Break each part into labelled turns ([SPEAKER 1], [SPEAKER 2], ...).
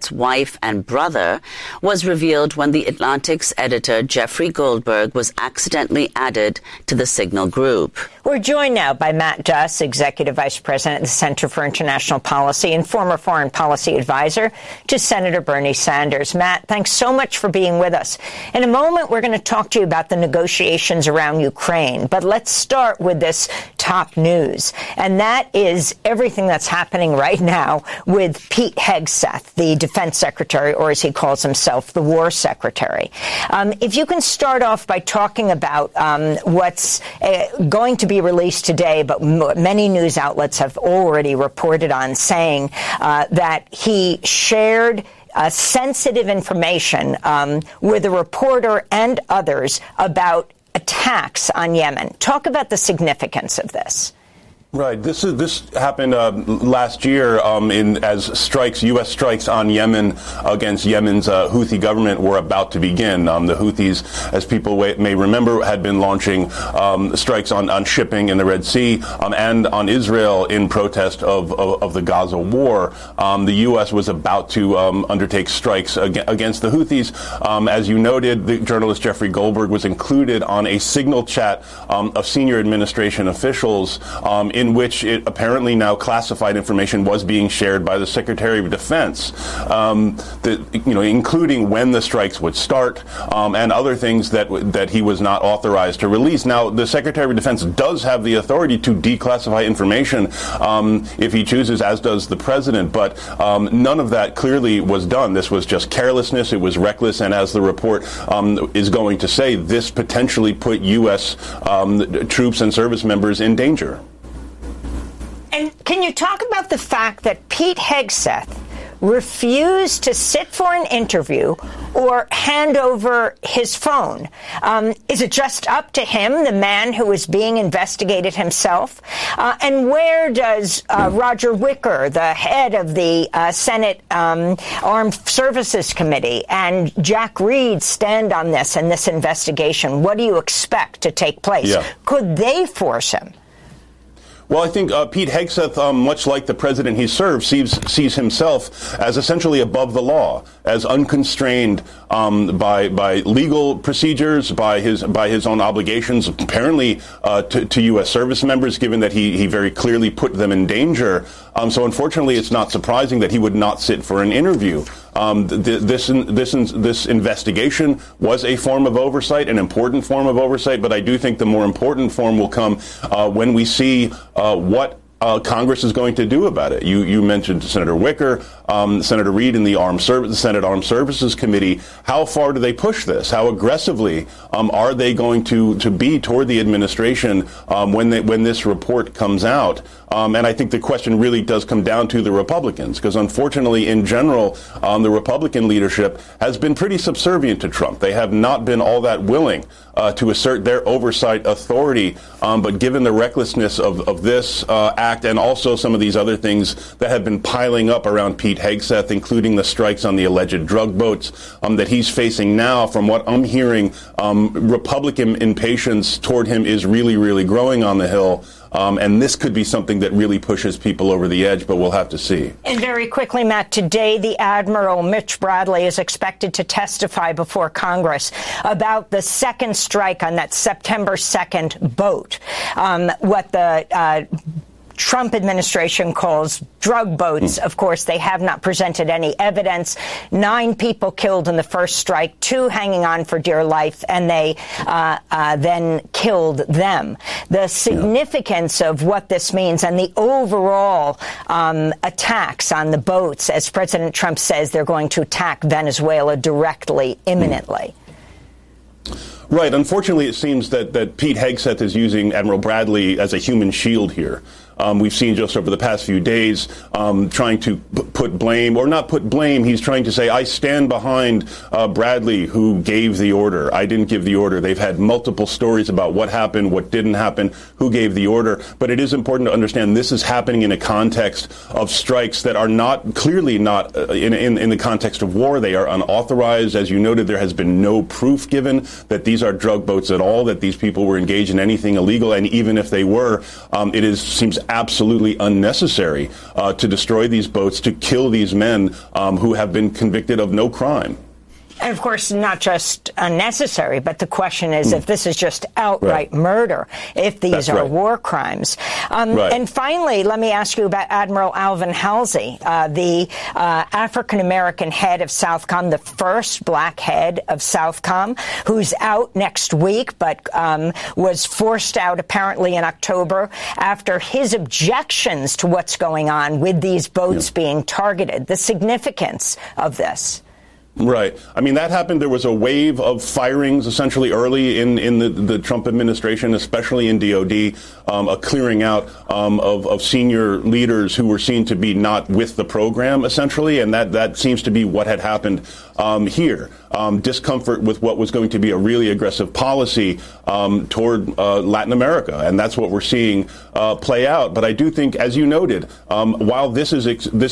[SPEAKER 1] pilot's wife and brother was revealed when the Atlantic's editor Jeffrey Goldberg was accidentally added to the Signal group.
[SPEAKER 2] We're joined now by Matt Duss, Executive Vice President of the Center for International Policy and former foreign policy advisor to Senator Bernie Sanders. Matt, thanks so much for being with us. In a moment, we're going to talk to you about the negotiations around Ukraine, but let's start with this top news, and that is everything that's happening right now with Pete Hegseth, the defense secretary, or as he calls himself, the war secretary. If you can start off by talking about what's going to be released today, but many news outlets have already reported on, saying that he shared sensitive information with a reporter and others about attacks on Yemen. Talk about the significance of this.
[SPEAKER 3] Right. This happened last year as strikes, U.S. strikes on Yemen against Yemen's Houthi government were about to begin. The Houthis, as people may remember, had been launching strikes on shipping in the Red Sea and on Israel in protest of the Gaza war. The U.S. was about to undertake strikes against the Houthis. As you noted, the journalist Jeffrey Goldberg was included on a Signal chat of senior administration officials in which it apparently now classified information was being shared by the Secretary of Defense, including when the strikes would start and other things that he was not authorized to release. Now, the Secretary of Defense does have the authority to declassify information if he chooses, as does the president, but none of that clearly was done. This was just carelessness. It was reckless, and as the report is going to say, this potentially put U.S. Troops and service members in danger.
[SPEAKER 2] And can you talk about the fact that Pete Hegseth refused to sit for an interview or hand over his phone? Is it just up to him, the man who is being investigated himself? And where does Roger Wicker, the head of the Senate Armed Services Committee, and Jack Reed stand on this and this investigation? What do you expect to take place? Yeah. Could they force him?
[SPEAKER 3] Well, I think Pete Hegseth, much like the president he serves, sees himself as essentially above the law, as unconstrained by legal procedures, by his own obligations, apparently to U.S. service members, given that he very clearly put them in danger. So unfortunately, it's not surprising that he would not sit for an interview. This investigation was a form of oversight, an important form of oversight, but I do think the more important form will come when we see what Congress is going to do about it. You mentioned Senator Wicker, Senator Reed in the Senate Armed Services Committee. How far do they push this? How aggressively are they going to be toward the administration when this report comes out? And I think the question really does come down to the Republicans, because unfortunately, in general, the Republican leadership has been pretty subservient to Trump. They have not been all that willing to assert their oversight authority. But given the recklessness of this act and also some of these other things that have been piling up around Pete Hegseth, including the strikes on the alleged drug boats that he's facing now, from what I'm hearing, Republican impatience toward him is really, really growing on the Hill. And this could be something that really pushes people over the edge, but we'll have to see.
[SPEAKER 2] And very quickly, Matt, today the Admiral Mitch Bradley is expected to testify before Congress about the second strike on that September 2nd boat, what the Trump administration calls drug boats. Of course, they have not presented any evidence. 9 people killed in the first strike, 2 hanging on for dear life, and they then killed them. The significance of what this means and the overall attacks on the boats, as President Trump says, they're going to attack Venezuela directly, imminently.
[SPEAKER 3] Right. Unfortunately, it seems that Pete Hegseth is using Admiral Bradley as a human shield here. We've seen just over the past few days trying to put blame, or not put blame, he's trying to say, I stand behind Bradley, who gave the order. I didn't give the order. They've had multiple stories about what happened, what didn't happen, who gave the order. But it is important to understand this is happening in a context of strikes that are not, clearly not in the context of war. They are unauthorized. As you noted, there has been no proof given that these are drug boats at all, that these people were engaged in anything illegal. And even if they were, seems absolutely unnecessary to destroy these boats, to kill these men who have been convicted of no crime.
[SPEAKER 2] And, of course, not just unnecessary, but the question is if this is just outright murder, if these are war crimes. And finally, let me ask you about Admiral Alvin Halsey, the African-American head of Southcom, the first black head of Southcom, who's out next week, but was forced out apparently in October after his objections to what's going on with these boats being targeted. The significance of this.
[SPEAKER 3] Right. I mean, that happened. There was a wave of firings essentially early in the Trump administration, especially in DOD, a clearing out of senior leaders who were seen to be not with the program, essentially. And that seems to be what had happened here. Discomfort with what was going to be a really aggressive policy toward Latin America. And that's what we're seeing play out. But I do think, as you noted, while this is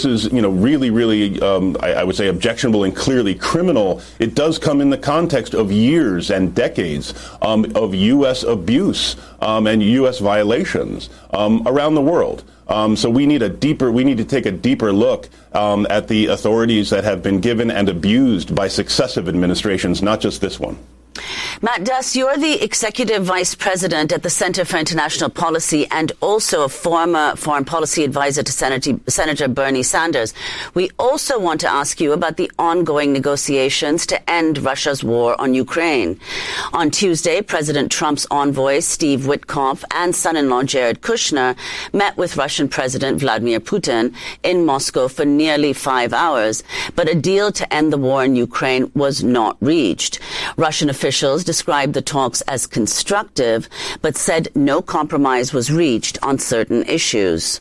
[SPEAKER 3] really, I would say, objectionable and clearly criminal, it does come in the context of years and decades of U.S. abuse and U.S. violations around the world. So we need to take a deeper look at the authorities that have been given and abused by successive administrations, not just this one.
[SPEAKER 1] Matt Duss, you're the Executive Vice President at the Center for International Policy and also a former foreign policy advisor to Senator Bernie Sanders. We also want to ask you about the ongoing negotiations to end Russia's war on Ukraine. On Tuesday, President Trump's envoy, Steve Witkoff, and son-in-law Jared Kushner met with Russian President Vladimir Putin in Moscow for nearly 5 hours, but a deal to end the war in Ukraine was not reached. Russian officials described the talks as constructive, but said no compromise was reached on certain issues.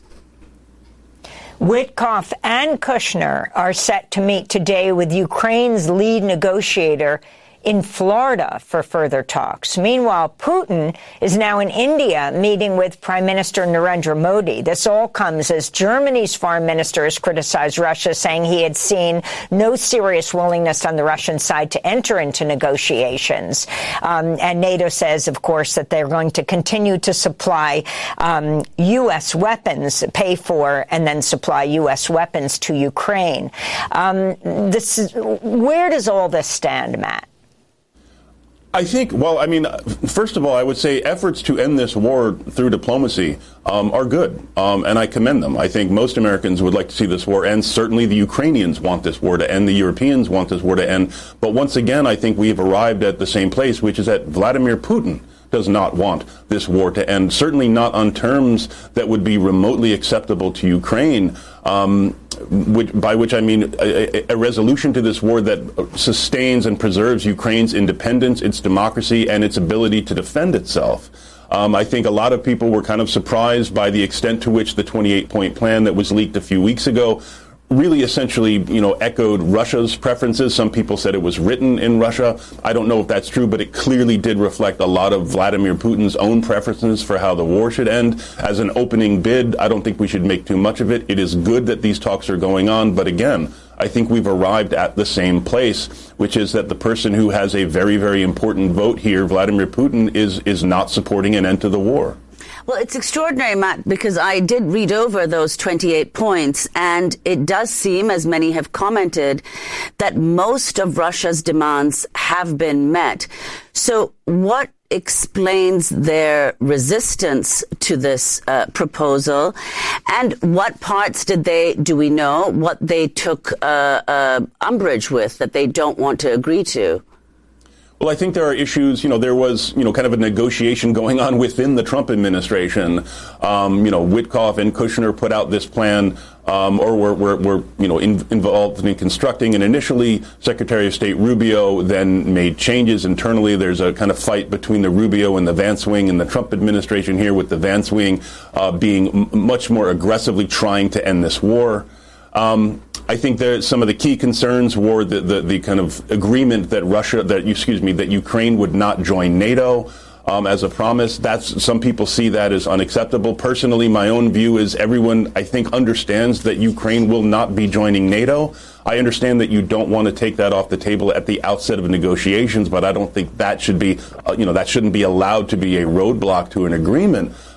[SPEAKER 2] Witkoff and Kushner are set to meet today with Ukraine's lead negotiator in Florida for further talks. Meanwhile, Putin is now in India meeting with Prime Minister Narendra Modi. This all comes as Germany's foreign minister has criticized Russia, saying he had seen no serious willingness on the Russian side to enter into negotiations. And NATO says, of course, that they're going to continue to supply U.S. weapons, pay for and then supply U.S. weapons to Ukraine. Where does all this stand, Matt?
[SPEAKER 3] I think, first of all, I would say efforts to end this war through diplomacy are good, and I commend them. I think most Americans would like to see this war end. Certainly the Ukrainians want this war to end. The Europeans want this war to end. But once again, I think we've arrived at the same place, which is that Vladimir Putin does not want this war to end, certainly not on terms that would be remotely acceptable to Ukraine, by which I mean a resolution to this war that sustains and preserves Ukraine's independence, its democracy, and its ability to defend itself. I think a lot of people were kind of surprised by the extent to which the 28-point plan that was leaked a few weeks ago really essentially, echoed Russia's preferences. Some people said it was written in Russia. I don't know if that's true, but it clearly did reflect a lot of Vladimir Putin's own preferences for how the war should end. As an opening bid, I don't think we should make too much of it. It is good that these talks are going on, but again, I think we've arrived at the same place, which is that the person who has a very, very important vote here, Vladimir Putin, is not supporting an end to the war.
[SPEAKER 1] Well, it's extraordinary, Matt, because I did read over those 28 points, and it does seem, as many have commented, that most of Russia's demands have been met. So what explains their resistance to this proposal, and what parts do we know, what they took umbrage with that they don't want to agree to?
[SPEAKER 3] Well, I think there are issues, there was, kind of a negotiation going on within the Trump administration. Witkoff and Kushner put out this plan, or were involved in constructing. And initially, Secretary of State Rubio then made changes internally. There's a kind of fight between the Rubio and the Vance wing in the Trump administration here, with the Vance wing being much more aggressively trying to end this war. I think some of the key concerns were the kind of agreement that Ukraine would not join NATO as a promise. Some people see that as unacceptable. Personally, my own view is everyone, I think, understands that Ukraine will not be joining NATO. I understand that you don't want to take that off the table at the outset of negotiations, but I don't think that should be, that shouldn't be allowed to be a roadblock to an agreement.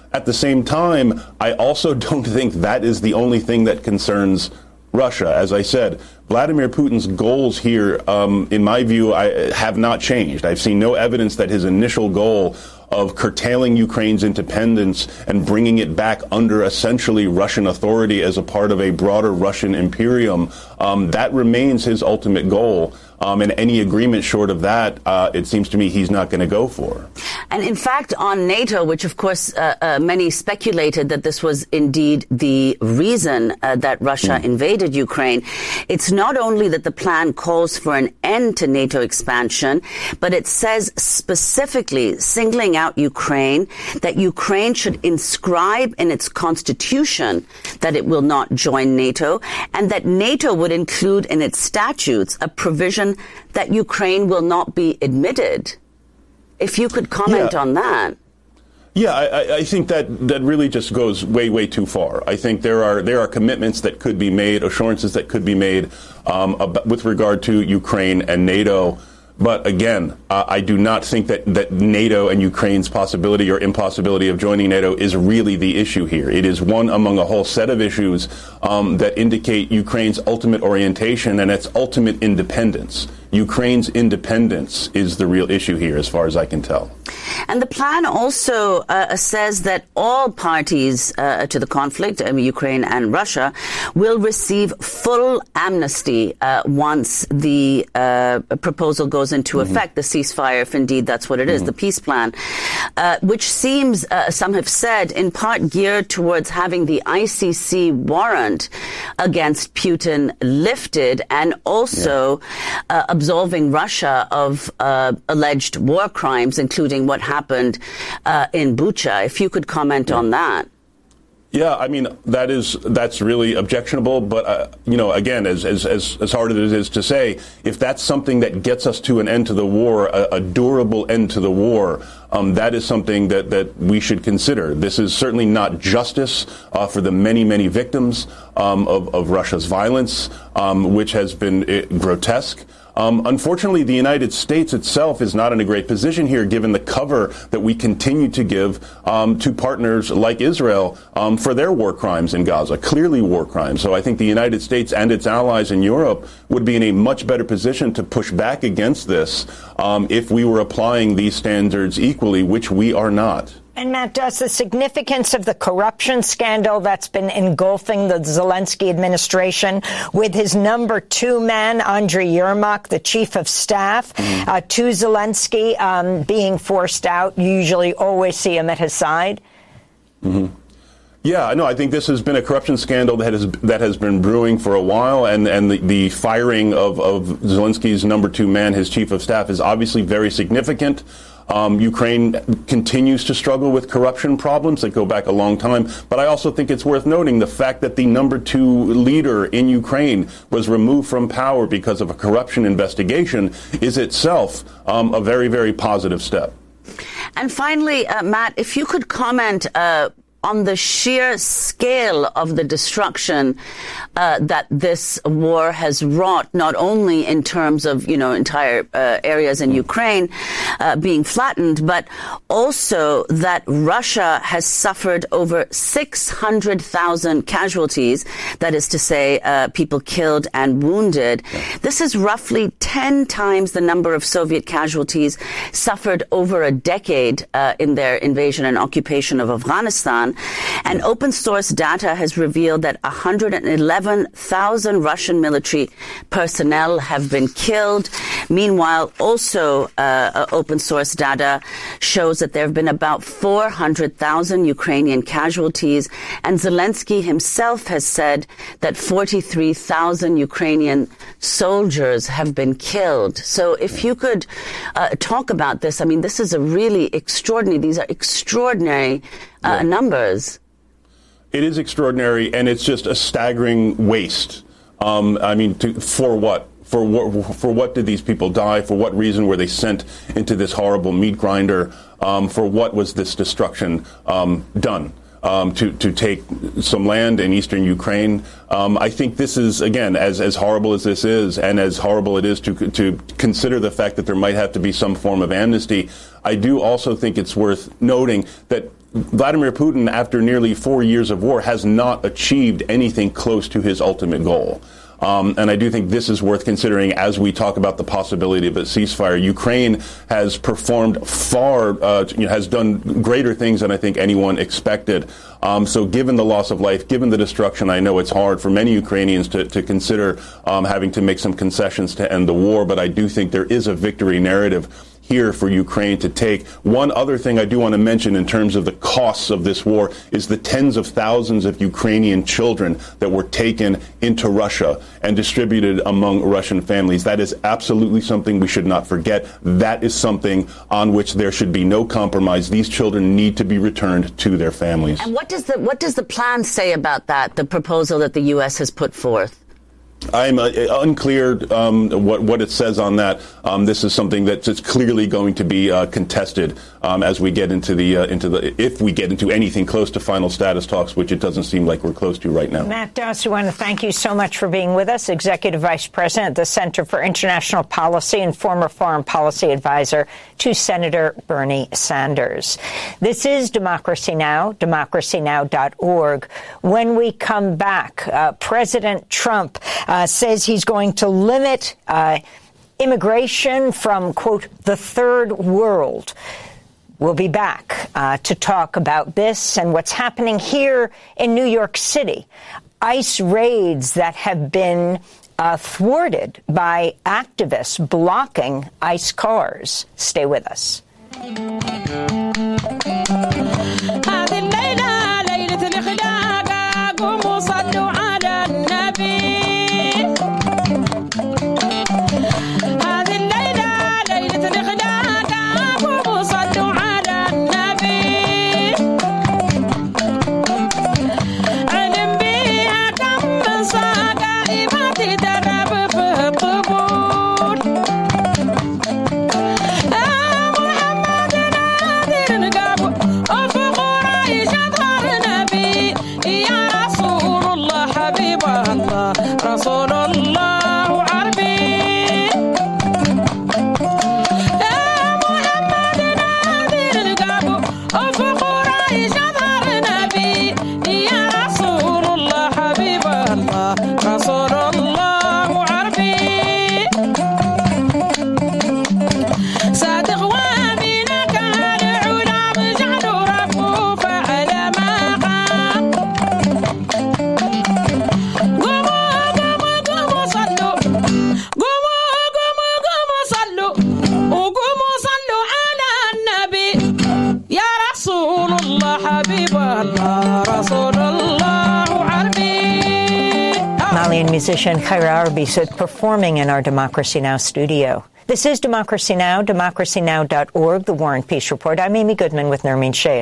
[SPEAKER 3] At the same time, I also don't think that is the only thing that concerns Russia. As I said, Vladimir Putin's goals here, in my view, have not changed. I've seen no evidence that his initial goal of curtailing Ukraine's independence and bringing it back under essentially Russian authority as a part of a broader Russian imperium, that remains his ultimate goal. And any agreement short of that, it seems to me he's not going to go for.
[SPEAKER 1] And in fact, on NATO, which of course many speculated that this was indeed the reason that Russia invaded Ukraine, it's not only that the plan calls for an end to NATO expansion, but it says specifically, singling out Ukraine, that Ukraine should inscribe in its constitution that it will not join NATO, and that NATO would include in its statutes a provision that Ukraine will not be admitted. If you could comment on that.
[SPEAKER 3] Yeah, I think that really just goes way, way too far. I think there are commitments that could be made, assurances that could be made with regard to Ukraine and NATO. But again, I do not think that NATO and Ukraine's possibility or impossibility of joining NATO is really the issue here. It is one among a whole set of issues that indicate Ukraine's ultimate orientation and its ultimate independence. Ukraine's independence is the real issue here, as far as I can tell.
[SPEAKER 1] And the plan also says that all parties to the conflict, Ukraine and Russia, will receive full amnesty once the proposal goes into effect, the ceasefire, if indeed that's what it is, the peace plan, which seems, some have said, in part geared towards having the ICC warrant against Putin lifted and also absolving Russia of alleged war crimes, including what happened in Bucha. If you could comment on that.
[SPEAKER 3] Yeah, I mean, that's really objectionable. But, again, as hard as it is to say, if that's something that gets us to an end to the war, a durable end to the war, that is something that we should consider. This is certainly not justice for the many, many victims of Russia's violence, which has been grotesque. Unfortunately, the United States itself is not in a great position here, given the cover that we continue to give to partners like Israel for their war crimes in Gaza, clearly war crimes. So I think the United States and its allies in Europe would be in a much better position to push back against this if we were applying these standards equally, which we are not.
[SPEAKER 2] And Matt, does the significance of the corruption scandal that's been engulfing the Zelensky administration with his number two man, Andriy Yermak, the chief of staff, to Zelensky, being forced out? You usually always see him at his side.
[SPEAKER 3] Yeah, no, I think this has been a corruption scandal that has been brewing for a while, and the firing of Zelensky's number two man, his chief of staff, is obviously very significant. Ukraine continues to struggle with corruption problems that go back a long time. But I also think it's worth noting the fact that the number two leader in Ukraine was removed from power because of a corruption investigation is itself a very, very positive step.
[SPEAKER 1] And finally, Matt, if you could comment on the sheer scale of the destruction that this war has wrought, not only in terms of, entire areas in Ukraine being flattened, but also that Russia has suffered over 600,000 casualties, that is to say, people killed and wounded. This is roughly 10 times the number of Soviet casualties suffered over a decade in their invasion and occupation of Afghanistan. And open source data has revealed that 111,000 Russian military personnel have been killed. Meanwhile, also open source data shows that there have been about 400,000 Ukrainian casualties. And Zelensky himself has said that 43,000 Ukrainian soldiers have been killed. So if you could talk about this, I mean, this is these are extraordinary numbers.
[SPEAKER 3] It is extraordinary, and it's just a staggering waste. For what? For what did these people die? For what reason were they sent into this horrible meat grinder? For what was this destruction done? To take some land in eastern Ukraine. I think this is, again, as horrible as this is, and as horrible it is to consider the fact that there might have to be some form of amnesty. I do also think it's worth noting that Vladimir Putin, after nearly 4 years of war, has not achieved anything close to his ultimate goal. And I do think this is worth considering as we talk about the possibility of a ceasefire. Ukraine has performed has done greater things than I think anyone expected. So given the loss of life, given the destruction, I know it's hard for many Ukrainians to consider having to make some concessions to end the war, but I do think there is a victory narrative here for Ukraine to take. One other thing I do want to mention in terms of the costs of this war is the tens of thousands of Ukrainian children that were taken into Russia and distributed among Russian families. That is absolutely something we should not forget. That is something on which there should be no compromise. These children need to be returned to their families.
[SPEAKER 1] And what does the plan say about that, the proposal that the U.S. has put forth?
[SPEAKER 3] I'm unclear what it says on that. This is something that's clearly going to be contested as we get into if we get into anything close to final status talks, which it doesn't seem like we're close to right now.
[SPEAKER 2] Matt Duss, we want to thank you so much for being with us, Executive Vice President at the Center for International Policy and former Foreign Policy Advisor to Senator Bernie Sanders. This is Democracy Now!, democracynow.org. When we come back, President Trump says he's going to limit immigration from, quote, the third world. We'll be back to talk about this and what's happening here in New York City. ICE raids that have been thwarted by activists blocking ICE cars. Stay with us. Malian musician Khaira Arabi is performing in our Democracy Now! Studio. This is Democracy Now!, democracynow.org, The War and Peace Report. I'm Amy Goodman with Nermeen Sheikh.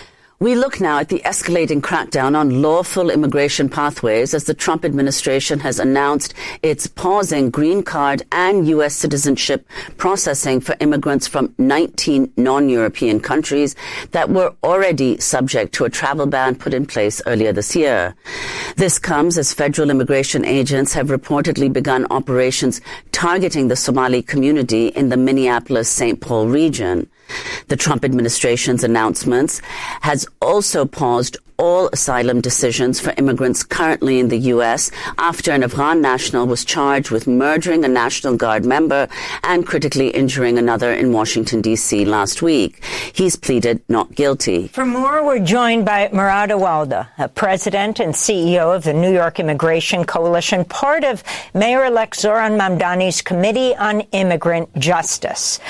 [SPEAKER 1] We look now at the escalating crackdown on lawful immigration pathways as the Trump administration has announced it's pausing green card and U.S. citizenship processing for immigrants from 19 non-European countries that were already subject to a travel ban put in place earlier this year. This comes as federal immigration agents have reportedly begun operations targeting the Somali community in the Minneapolis-St. Paul region. The Trump administration's announcements has also paused all asylum decisions for immigrants currently in the U.S. after an Afghan national was charged with murdering a National Guard member and critically injuring another in Washington, D.C. last week. He's pleaded not guilty.
[SPEAKER 2] For more, we're joined by Murad Awalda, President and CEO of the New York Immigration Coalition, part of Mayor-elect Zohran Mamdani's Committee on Immigrant Justice.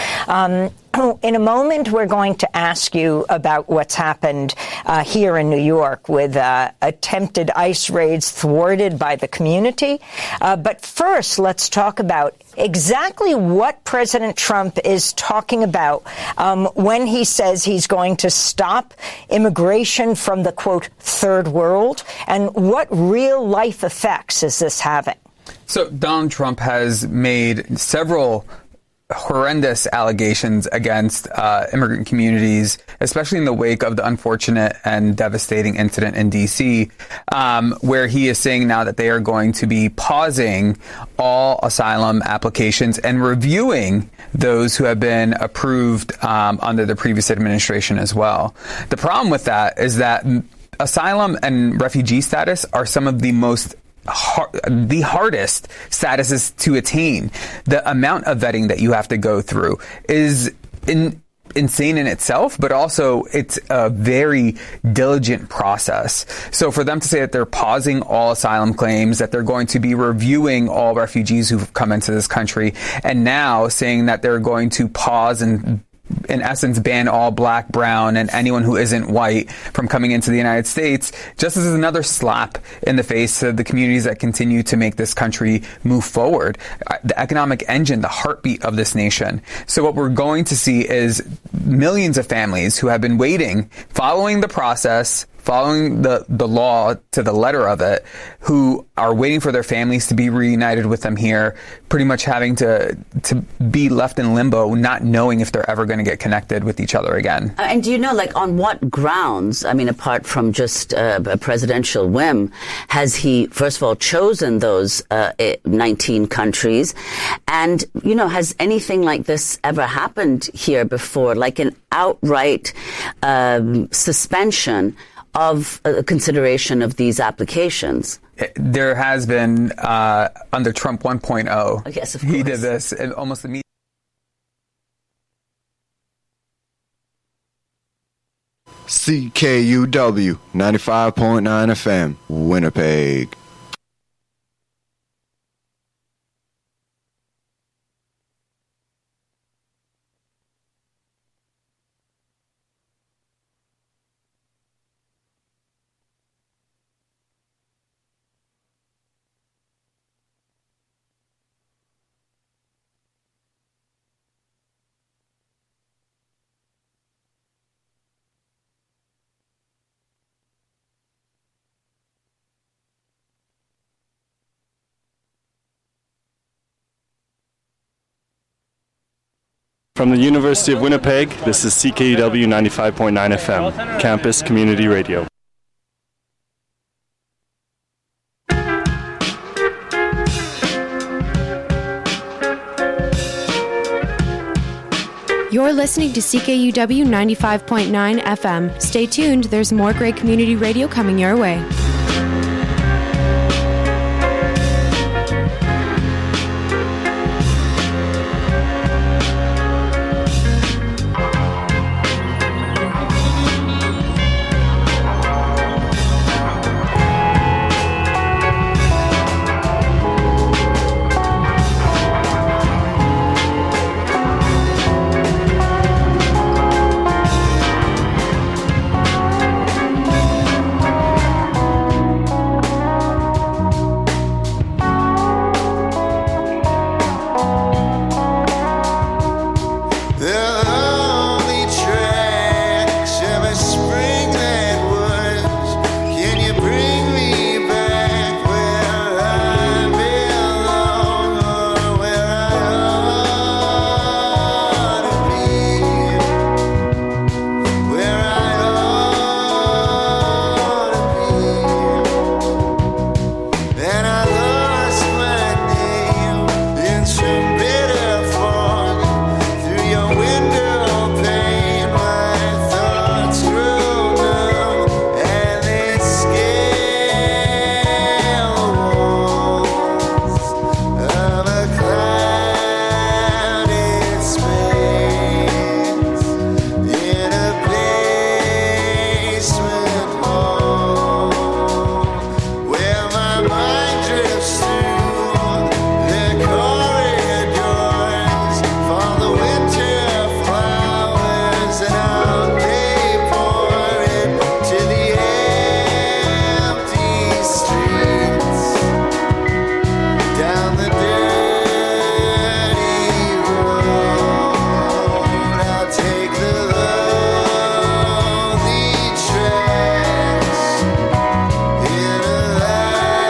[SPEAKER 2] In a moment, we're going to ask you about what's happened here in New York with attempted ICE raids thwarted by the community. But first, let's talk about exactly what President Trump is talking about when he says he's going to stop immigration from the, quote, third world, and what real-life effects is this having?
[SPEAKER 4] So Donald Trump has made several horrendous allegations against immigrant communities, especially in the wake of the unfortunate and devastating incident in D.C., where he is saying now that they are going to be pausing all asylum applications and reviewing those who have been approved under the previous administration as well. The problem with that is that asylum and refugee status are some of the the hardest statuses to attain. The amount of vetting that you have to go through is insane in itself, but also it's a very diligent process. So for them to say that they're pausing all asylum claims, that they're going to be reviewing all refugees who've come into this country, and now saying that they're going to pause and in essence, ban all black, brown, and anyone who isn't white from coming into the United States, just as another slap in the face of the communities that continue to make this country move forward. The economic engine, the heartbeat of this nation. So what we're going to see is millions of families who have been waiting, following the process, following the law to the letter of it, who are waiting for their families to be reunited with them here, pretty much having to be left in limbo, not knowing if they're ever going to get connected with each other again.
[SPEAKER 1] And do you know, like, on what grounds, I mean, apart from just a presidential whim, has he, first of all, chosen those 19 countries? And, you know, has anything like this ever happened here before, like an outright suspension of consideration of these applications?
[SPEAKER 4] There has been under Trump 1.0.
[SPEAKER 1] Yes, of course.
[SPEAKER 4] He did this almost immediately.
[SPEAKER 5] CKUW 95.9 FM, Winnipeg.
[SPEAKER 6] From the University of Winnipeg, this is CKUW 95.9 FM, Campus Community Radio.
[SPEAKER 7] You're listening to CKUW 95.9 FM. Stay tuned, there's more great community radio coming your way.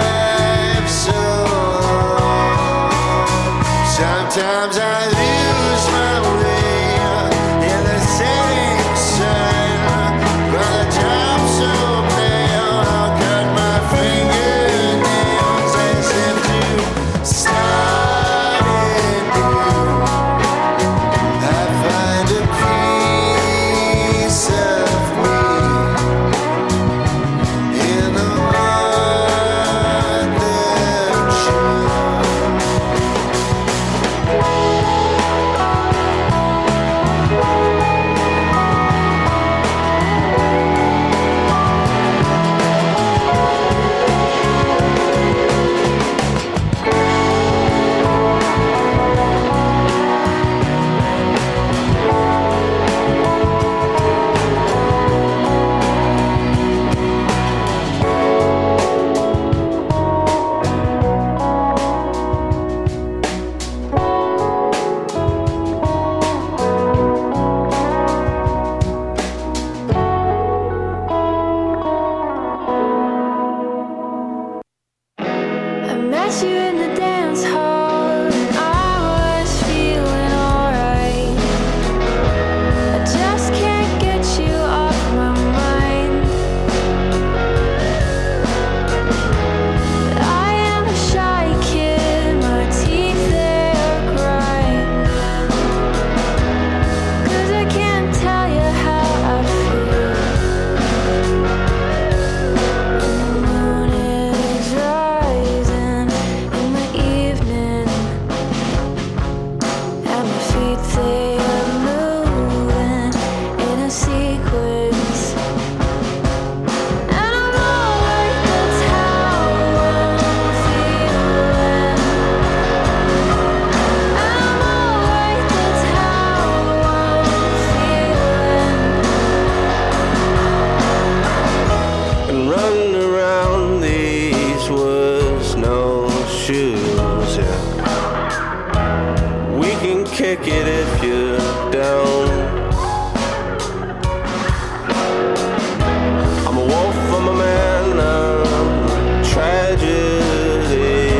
[SPEAKER 8] Sometimes I lose kick it if you're down. I'm a wolf, I'm a man, I'm tragedy.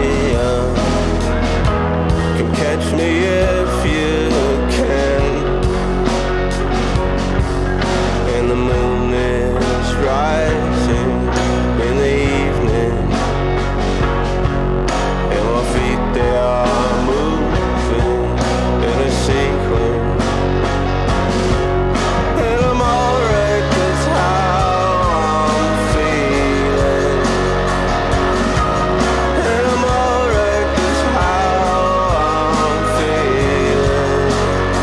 [SPEAKER 8] Come catch me if you can. And the moon is rising in the evening, and my feet, they are moving in a sequence. And I'm alright, that's how I'm feeling. And I'm alright, that's how I'm feeling.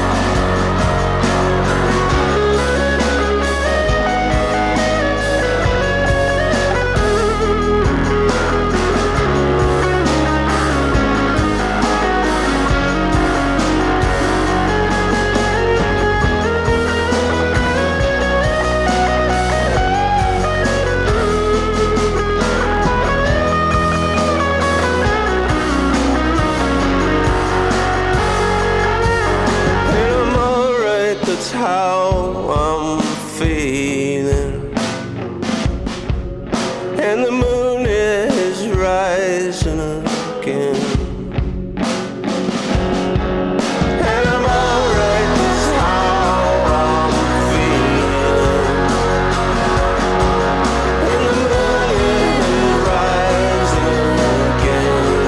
[SPEAKER 8] And I'm alright, that's how I'm feeling. And the moon is rising again. And I'm alright, that's how I'm feeling. And the moon is rising again.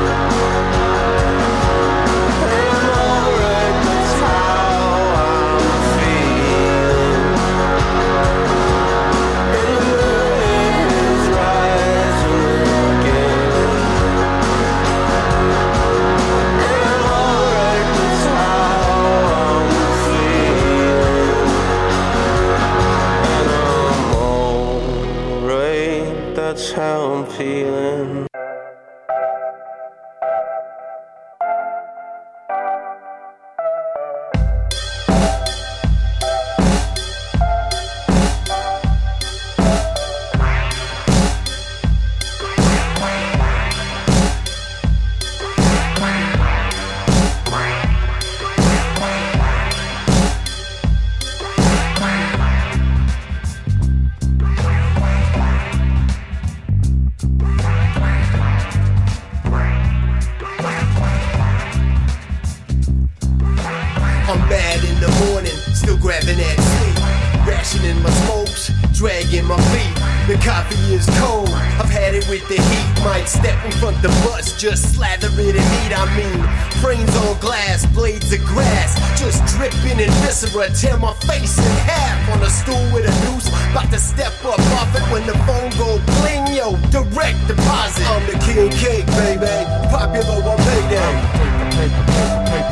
[SPEAKER 8] And I'm alright, that's how I'm feeling. And the moon is rising again. And I'm alright, that's how I'm feeling. And I'm alright, that's how I'm feeling.
[SPEAKER 9] I'm mad in the morning, still grabbing at sleep. Rationing my smokes, dragging my feet. The coffee is cold, I've had it with the heat. Might step in front the bus, just slather it in heat. I mean, frames on glass, blades of grass, just dripping in viscera. Tear my face in half on a stool with a noose. About to step up off it when the phone go bling, yo, direct deposit. I'm the king cake, baby, popular on payday.